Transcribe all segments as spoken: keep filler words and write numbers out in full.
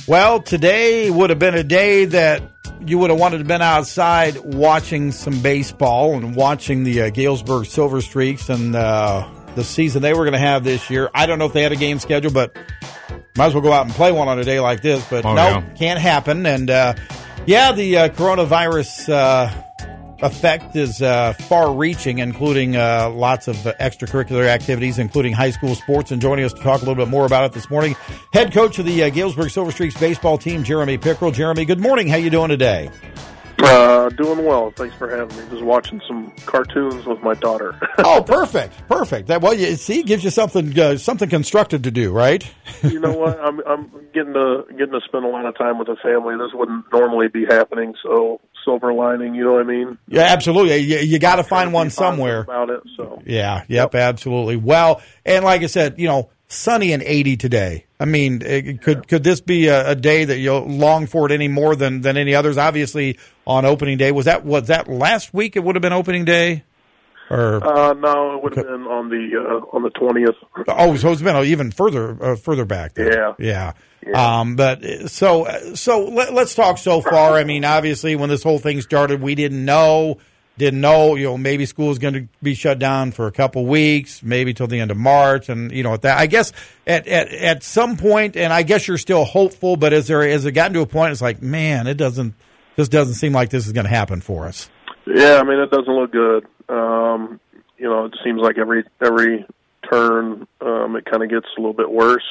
Well, today would have been a day that you would have wanted to have been outside watching some baseball and watching the uh, Galesburg Silver Streaks and uh, the season they were going to have this year. I don't know if they had a game scheduled, but might as well go out and play one on a day like this. But oh, no, yeah. can't happen. And, uh, yeah, the uh, coronavirus uh, effect is uh, far-reaching, including uh, lots of uh, extracurricular activities, including high school sports. And joining us to talk a little bit more about it this morning, head coach of the uh, Galesburg Silver Streaks baseball team, Jeremy Pickrell. Jeremy, good morning. How you doing today? Uh, doing well. Thanks for having me. Just watching some cartoons with my daughter. Oh, perfect, perfect. That well, you see, it gives you something uh, something constructive to do, right? You know what? I'm I'm getting to getting to spend a lot of time with the family. This wouldn't normally be happening. So silver lining, you know what I mean? Yeah, absolutely. You, you got to find one somewhere about it. So yeah, yep, yep, absolutely. Well, and like I said, you know, sunny and eighty today. I mean, it, could could this be a, a day that you'll long for it any more than, than any others? Obviously, on opening day, was that was that last week? It would have been opening day, or uh, no, it would have been on the uh, on the twentieth. Oh, so it's been even further uh, further back. Then. Yeah, yeah. yeah. Um, but so so let, let's talk so far. I mean, obviously, when this whole thing started, we didn't know. Didn't know, you know, maybe school is going to be shut down for a couple weeks, maybe till the end of March, and you know, at that, I guess at, at at some point, and I guess you're still hopeful, but is there has it gotten to a point? It's like, man, it doesn't, this doesn't seem like this is going to happen for us. Yeah, I mean, it doesn't look good. Um, you know, it seems like every every turn, um, it kind of gets a little bit worse,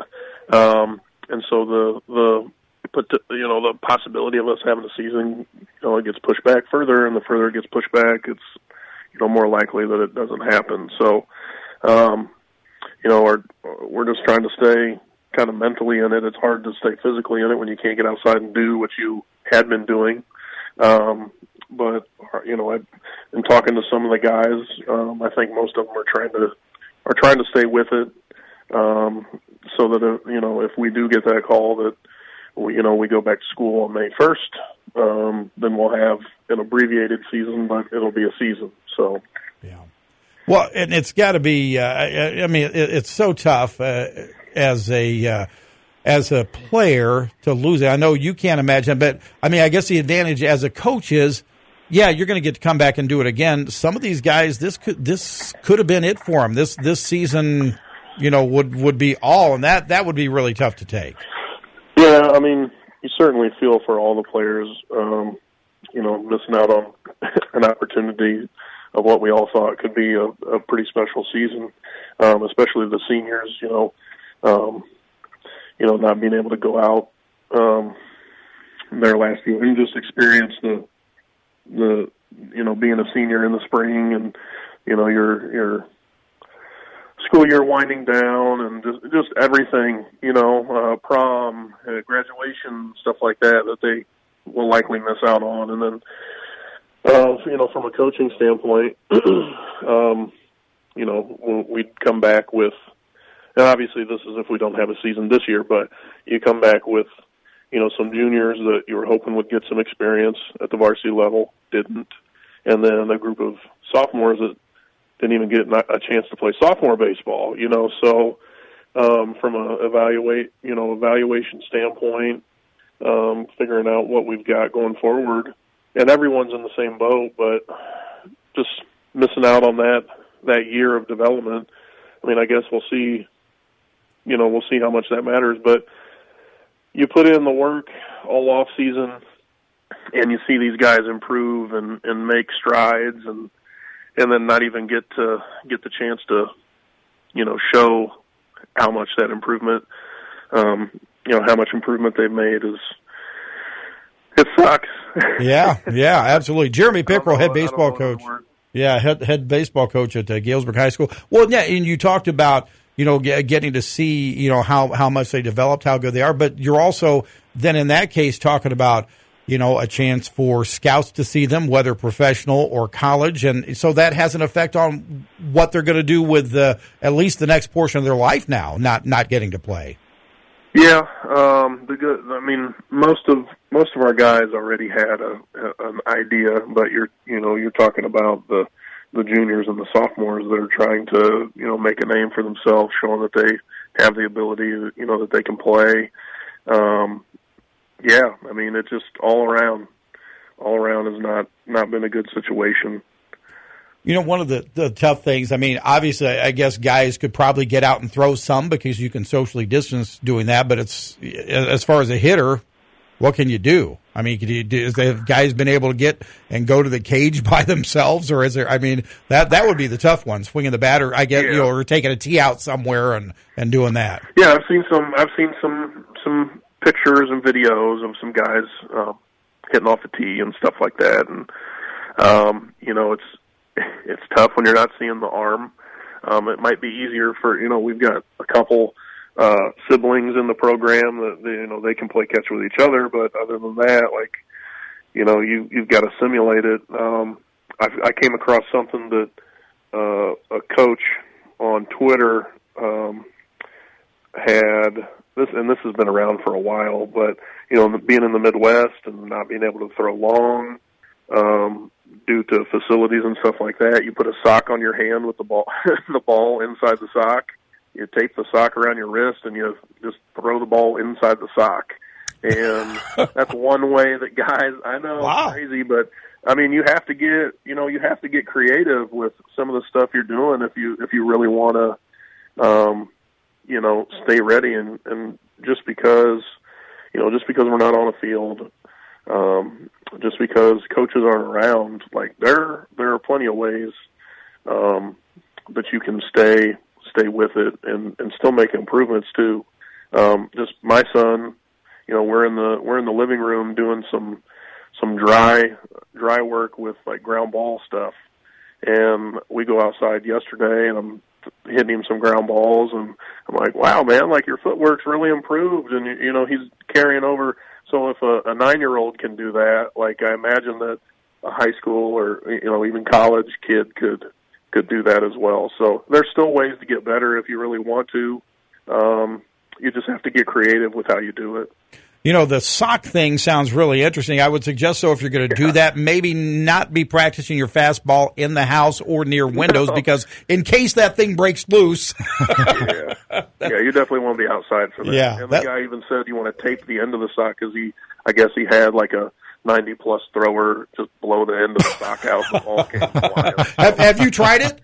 um, and so the the. But, you know, the possibility of us having a season, you know, it gets pushed back further, and the further it gets pushed back, it's, you know, more likely that it doesn't happen. So, um, you know, we're, we're just trying to stay kind of mentally in it. It's hard to stay physically in it when you can't get outside and do what you had been doing. Um, but, you know, I've been talking to some of the guys. Um, I think most of them are trying to, are trying to stay with it. Um, so that, uh, you know, if we do get that call that, We, you know, we go back to school on May first, um, then we'll have an abbreviated season, but it'll be a season. So, yeah. Well, and it's got to be. Uh, I, I mean, it, it's so tough uh, as a uh, as a player to lose it. I know you can't imagine, but I mean, I guess the advantage as a coach is, yeah, you're going to get to come back and do it again. Some of these guys, this could this could have been it for them. This this season, you know, would would be all, and that that would be really tough to take. Yeah, I mean, you certainly feel for all the players, um, you know, missing out on an opportunity of what we all thought could be a, a pretty special season, um, especially the seniors, you know, um, you know, not being able to go out um, their last year and just experience the, the, you know, being a senior in the spring and, you know, your, your, school year winding down and just, just everything, you know, uh, prom, uh, graduation, stuff like that, that they will likely miss out on. And then, uh, you know, from a coaching standpoint, um, you know, we'd come back with, and obviously this is if we don't have a season this year, but you come back with, you know, some juniors that you were hoping would get some experience at the varsity level, didn't. And then a group of sophomores that didn't even get a chance to play sophomore baseball, you know. So um, from a evaluate, you know, evaluation standpoint, um, figuring out what we've got going forward, and everyone's in the same boat, but just missing out on that that year of development. I mean, I guess we'll see. You know, we'll see how much that matters, but you put in the work all off season, and you see these guys improve and, and make strides, and and then not even get to get the chance to, you know, show how much that improvement, um, you know, how much improvement they've made is, it sucks. Yeah, yeah, absolutely. Jeremy Pickrell, head baseball coach. Yeah, head head baseball coach at uh, Galesburg High School. Well, yeah, and you talked about, you know, getting to see, you know, how, how much they developed, how good they are, but you're also then in that case talking about, you know, a chance for scouts to see them, whether professional or college. And so that has an effect on what they're going to do with the, at least the next portion of their life now, not not getting to play. Yeah, um, the good. I mean, most of most of our guys already had a, a an idea, but you're you know you're talking about the the juniors and the sophomores that are trying to you know make a name for themselves, showing that they have the ability, you know, that they can play. Um, Yeah, I mean, it's just all around. All around has not, not been a good situation. You know, one of the, the tough things, I mean, obviously, I guess guys could probably get out and throw some because you can socially distance doing that, but it's, as far as a hitter, what can you do? I mean, can you do, have guys been able to get and go to the cage by themselves, or is there, I mean, that that would be the tough one, swinging the bat, or I guess, yeah. you know, or taking a tee out somewhere and, and doing that. Yeah, I've seen some, I've seen some, some pictures and videos of some guys, uh, hitting off the tee and stuff like that. And, um, you know, it's, it's tough when you're not seeing the arm. Um, it might be easier for, you know, we've got a couple uh, siblings in the program that, they, you know, they can play catch with each other, but other than that, like, you know, you, you've got to simulate it. Um, I, I came across something that uh, a coach on Twitter um, had, this, and this has been around for a while, but, you know, being in the Midwest and not being able to throw long, um, due to facilities and stuff like that, you put a sock on your hand with the ball, the ball inside the sock. You tape the sock around your wrist, and you just throw the ball inside the sock. And that's one way that guys, I know, wow. it's crazy, but I mean, you have to get, you know, you have to get creative with some of the stuff you're doing if you if you really want to, um, you know, stay ready. And, and just because, you know, just because we're not on a field. Um, just because coaches aren't around, like there, there are plenty of ways, um, that you can stay, stay with it and, and still make improvements too. Um, just my son, you know, we're in the, we're in the living room doing some, some dry, dry work with like ground ball stuff. And we go outside yesterday and I'm hitting him some ground balls and I'm like, wow, man, like your footwork's really improved. And, you know, he's carrying over. So if a, a nine-year-old can do that, like I imagine that a high school or, you know, even college kid could could do that as well. So there's still ways to get better if you really want to. Um, you just have to get creative with how you do it. You know, the sock thing sounds really interesting. I would suggest, so if you're going to do that, maybe not be practicing your fastball in the house or near windows, no. because in case that thing breaks loose. yeah. yeah, you definitely want to be outside for that. Yeah, and the that, guy even said you want to tape the end of the sock because he, I guess he had like a ninety-plus thrower just blow the end of the sock out and the ball came flying. have, have you tried it?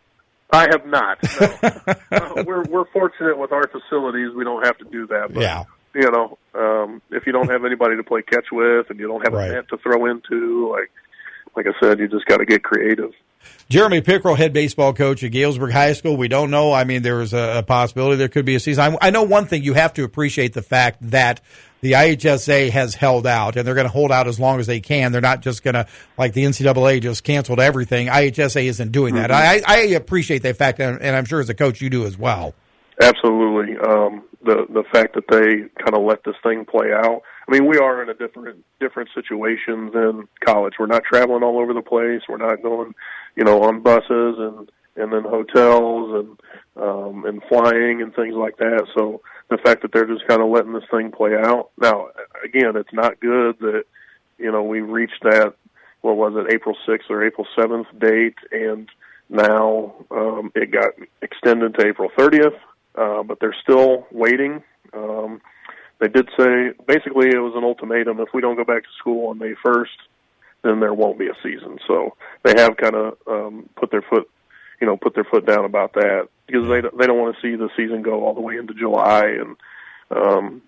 I have not. No. uh, we're we're fortunate with our facilities; we don't have to do that. But, yeah. You know, um, if you don't have anybody to play catch with, and you don't have right. a net to throw into, like like I said, you just got to get creative. Jeremy Pickrell, head baseball coach at Galesburg High School. We don't know. I mean, there's a, a possibility there could be a season. I, I know one thing: you have to appreciate the fact that the I H S A has held out, and they're going to hold out as long as they can. They're not just going to, like the N C double A just canceled everything. I H S A isn't doing that. Mm-hmm. I, I appreciate that fact, and, and I'm sure as a coach you do as well. Absolutely. Um, the the fact that they kind of let this thing play out. I mean, we are in a different different situation than college. We're not traveling all over the place. We're not going, you know, on buses and and then hotels and um, and flying and things like that. So the fact that they're just kind of letting this thing play out. Now, again, it's not good that, you know, we reached that, what was it, April sixth or April seventh date, and now um, it got extended to April thirtieth. Uh, but they're still waiting. Um, they did say, basically it was an ultimatum. If we don't go back to school on May first, then there won't be a season. So they have kind of um, put their foot, you know, put their foot down about that because they they don't want to see the season go all the way into July, and um,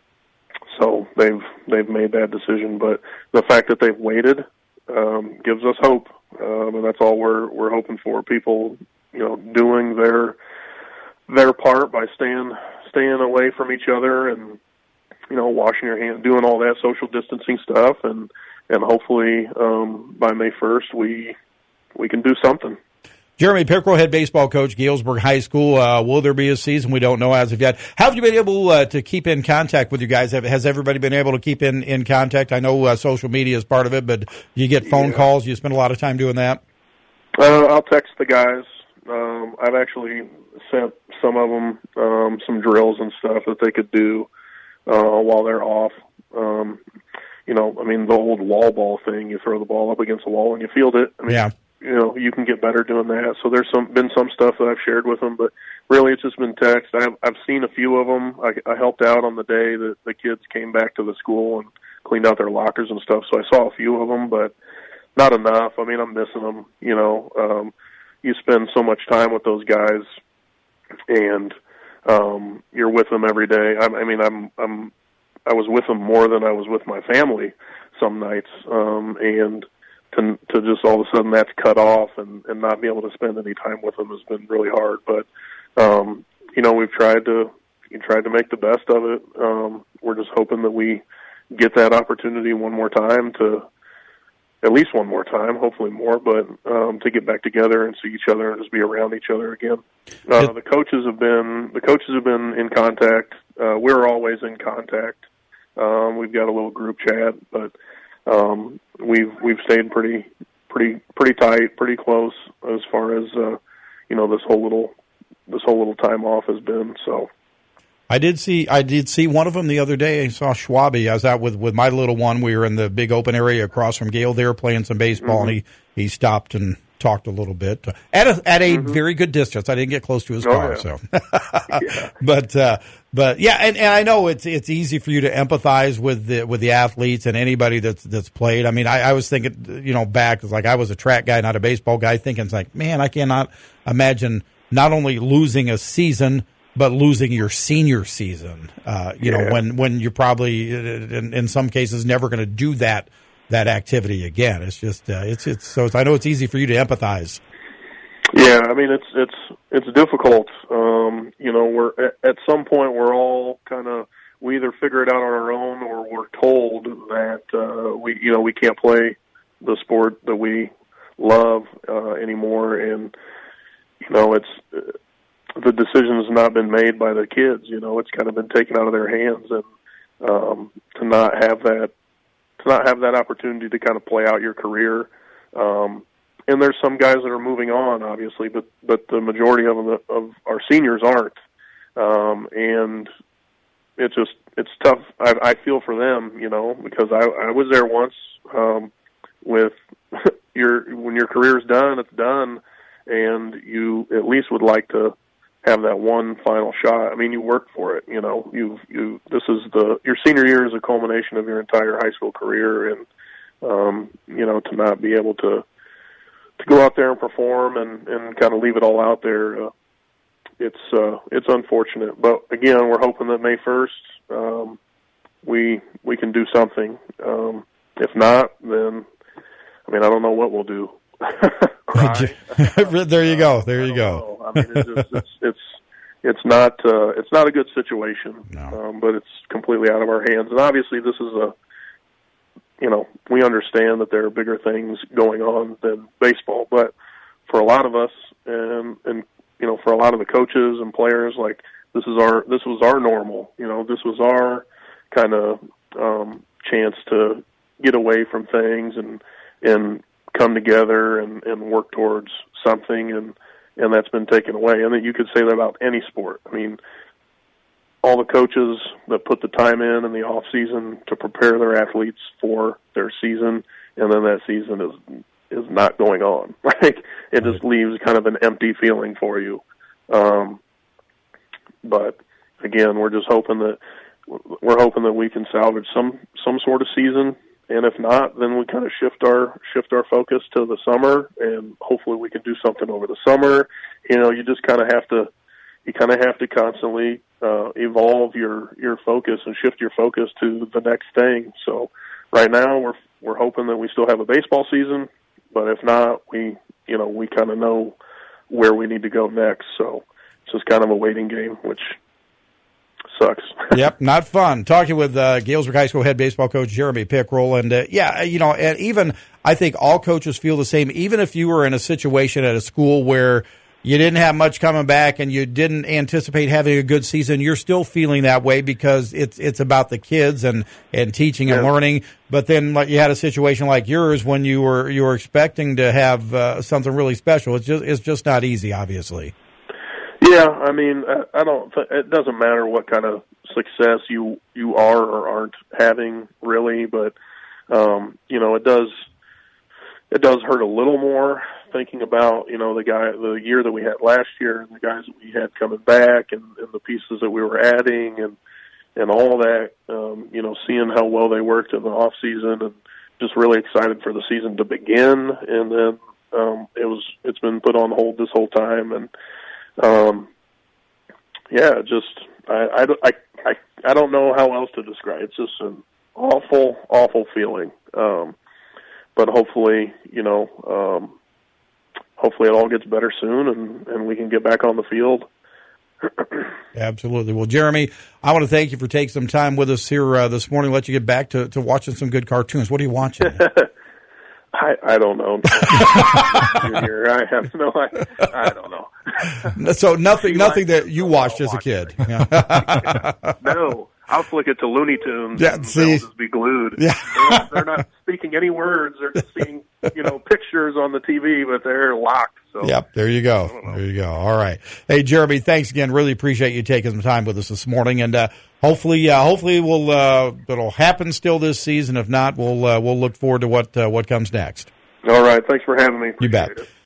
so they've they've made that decision. But the fact that they've waited um, gives us hope, um, and that's all we're we're hoping for. People, you know, doing their their part by staying staying away from each other and, you know, washing your hands, doing all that social distancing stuff, and and hopefully um, by May first we we can do something. Jeremy Pickrell, head baseball coach, Galesburg High School. Uh, will there be a season? We don't know as of yet. How have you been able uh, to keep in contact with you guys? Have, has everybody been able to keep in, in contact? I know uh, social media is part of it, but you get phone yeah. calls. You spend a lot of time doing that? Uh, I'll text the guys. Um, I've actually sent some of them um, some drills and stuff that they could do uh, while they're off. Um, you know, I mean, the old wall ball thing, you throw the ball up against the wall and you field it. I mean, yeah. you know, you can get better doing that. So there's some been some stuff that I've shared with them, but really it's just been text. I've, I've seen a few of them. I, I helped out on the day that the kids came back to the school and cleaned out their lockers and stuff. So I saw a few of them, but not enough. I mean, I'm missing them, you know. Um, you spend so much time with those guys, and um, you're with them every day. I, I mean, I'm, I'm, I was with them more than I was with my family some nights, um, and to, to just all of a sudden that's cut off and, and not be able to spend any time with them has been really hard. But, um, you know, we've tried to, we tried to make the best of it. Um, we're just hoping that we get that opportunity one more time to, at least one more time, hopefully more, but um, to get back together and see each other and just be around each other again. Uh, the coaches have been the coaches have been in contact. Uh, we're always in contact. Um, we've got a little group chat, but um, we've we've stayed pretty pretty pretty tight, pretty close as far as uh, you know this whole little this whole little time off has been. So. I did see I did see one of them the other day. I saw Schwabe. I was out with, with my little one. We were in the big open area across from Gale there playing some baseball, mm-hmm. and he, he stopped and talked a little bit at a at a mm-hmm. very good distance. I didn't get close to his car, oh, yeah. so. yeah. But uh, but yeah, and, and I know it's it's easy for you to empathize with the with the athletes and anybody that's that's played. I mean, I, I was thinking, you know, back, it's like I was a track guy, not a baseball guy, thinking it's like, man, I cannot imagine not only losing a season, but losing your senior season, uh, you yeah. know, when, when you're probably in, in some cases never going to do that that activity again. It's just uh, it's it's so it's, I know it's easy for you to empathize. Yeah, I mean it's it's it's difficult. Um, you know, we're at, at some point we're all kind of we either figure it out on our own or we're told that uh, we you know we can't play the sport that we love uh, anymore, and you know it's. Uh, the decision has not been made by the kids, you know, it's kind of been taken out of their hands, and um, to not have that, to not have that opportunity to kind of play out your career. Um, and there's some guys that are moving on, obviously, but, but the majority of them, of our seniors aren't. Um, and it's just, it's tough. I, I feel for them, you know, because I, I was there once, um, with your, when your career's done, it's done. And you at least would like to have that one final shot. I mean, you worked for it, you know, you, you, this is the, your senior year is a culmination of your entire high school career. And, um, you know, to not be able to, to go out there and perform and, and kind of leave it all out there, uh, it's, uh, it's unfortunate, but again, we're hoping that May first, um, we, we can do something. Um, if not, then, I mean, I don't know what we'll do. There you go. There you go. Know. I mean, it's, just, it's it's it's not uh, it's not a good situation, no. um, but it's completely out of our hands. And obviously, this is a you know we understand that there are bigger things going on than baseball, but for a lot of us, and and you know, for a lot of the coaches and players, like this is our this was our normal. You know, this was our kind of um, chance to get away from things and and. come together and, and work towards something, and, and that's been taken away. And that you could say that about any sport. I mean, all the coaches that put the time in in the off season to prepare their athletes for their season, and then that season is is not going on. Like it just leaves kind of an empty feeling for you. Um, but again, we're just hoping that we're hoping that we can salvage some some sort of season. And if not, then we kind of shift our shift our focus to the summer, and hopefully we can do something over the summer. You know, you just kind of have to you kind of have to constantly uh, evolve your your focus and shift your focus to the next thing. So right now we're we're hoping that we still have a baseball season, but if not, we you know we kind of know where we need to go next. So it's just kind of a waiting game, which sucks. Yep, not fun. Talking with uh, Galesburg High School head baseball coach Jeremy Pickrell, and uh, yeah, you know, and even I think all coaches feel the same. Even if you were in a situation at a school where you didn't have much coming back and you didn't anticipate having a good season, you're still feeling that way because it's it's about the kids and, and teaching and yeah. learning. But then like, you had a situation like yours when you were you were expecting to have uh, something really special. It's just it's just not easy, obviously. Yeah, I mean, I don't. Th- it doesn't matter what kind of success you you are or aren't having, really. But um, you know, it does. It does hurt a little more thinking about, you know, the guy, the year that we had last year and the guys that we had coming back and, and the pieces that we were adding and, and all that, um, you know, seeing how well they worked in the off season and just really excited for the season to begin. And then, um, it was, it's been put on hold this whole time. And, um, yeah, just, I, I, I, I don't know how else to describe it. It's just an awful, awful feeling. Um, but hopefully, you know, um, hopefully it all gets better soon and, and we can get back on the field. Absolutely. Well, Jeremy, I want to thank you for taking some time with us here uh, this morning. Let you get back to, to watching some good cartoons. What are you watching? I, I don't know. Junior, I have no I, I don't know. So nothing nothing that you watched as a kid. No. I'll flick it to Looney Tunes yeah, and see? they'll just be glued. Yeah. they're, they're not speaking any words. They're just seeing, you know, pictures on the T V, but they're locked. So. Yep, there you go. There you go. All right. Hey, Jeremy, thanks again. Really appreciate you taking some time with us this morning. And uh, hopefully uh, hopefully we'll, uh, it'll happen still this season. If not, we'll uh, we'll look forward to what uh, what comes next. All right. Thanks for having me. Appreciate You bet. It.